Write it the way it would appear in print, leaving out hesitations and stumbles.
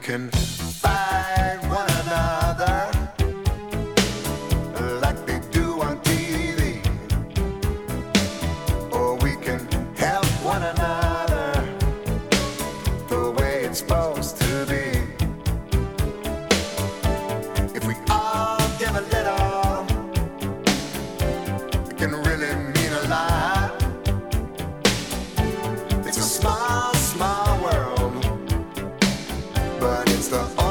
can find one another like they do on TV, or we can help one another the way it's supposed to be. If we all give a little, it can really mean a lot. It's a small, small world, but it's the